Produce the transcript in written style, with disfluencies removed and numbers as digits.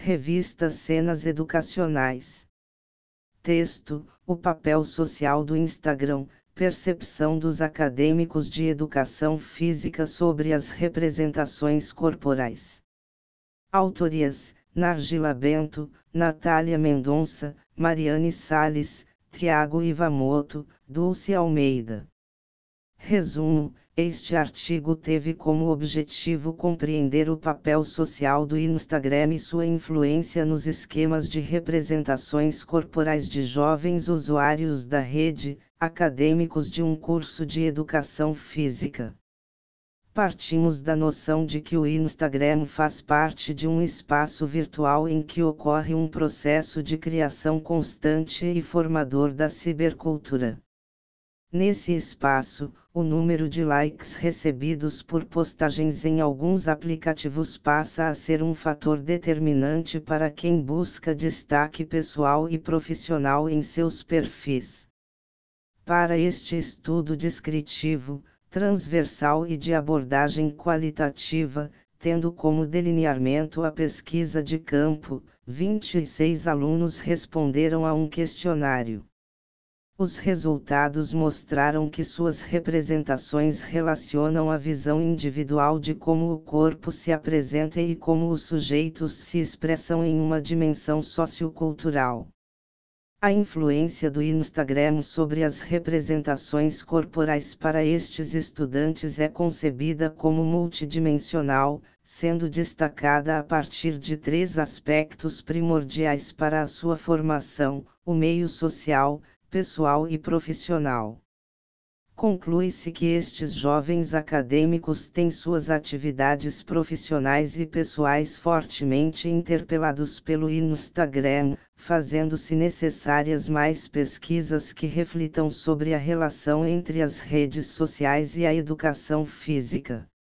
Revista Cenas Educacionais. Texto: o papel social do Instagram, percepção dos acadêmicos de educação física sobre as representações corporais. Autorias: Nargila Bento, Natália Mendonça, Mariane Salles, Thiago Ivamoto, Dulce Almeida. Resumo: este artigo teve como objetivo compreender o papel social do Instagram e sua influência nos esquemas de representações corporais de jovens usuários da rede, acadêmicos de um curso de educação física. Partimos da noção de que o Instagram faz parte de um espaço virtual em que ocorre um processo de criação constante e formador da cibercultura. Nesse espaço, o número de likes recebidos por postagens em alguns aplicativos passa a ser um fator determinante para quem busca destaque pessoal e profissional em seus perfis. Para este estudo descritivo, transversal e de abordagem qualitativa, tendo como delineamento a pesquisa de campo, 26 alunos responderam a um questionário. Os resultados mostraram que suas representações relacionam a visão individual de como o corpo se apresenta e como os sujeitos se expressam em uma dimensão sociocultural. A influência do Instagram sobre as representações corporais para estes estudantes é concebida como multidimensional, sendo destacada a partir de 3 aspectos primordiais para a sua formação: o meio social, pessoal e profissional. Conclui-se que estes jovens acadêmicos têm suas atividades profissionais e pessoais fortemente interpelados pelo Instagram, fazendo-se necessárias mais pesquisas que reflitam sobre a relação entre as redes sociais e a educação física.